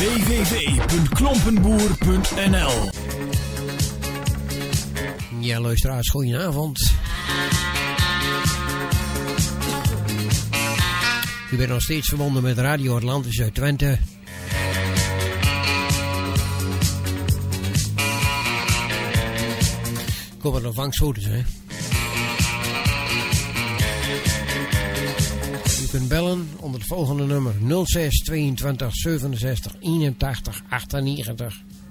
www.klompenboer.nl. Ja, luisteraars, goedenavond. U bent nog steeds verbonden met Radio Atlantis uit Twente. Ik hoop dat het ontvangst is, hè. U kunt bellen onder het volgende nummer 06 22 67 81 98.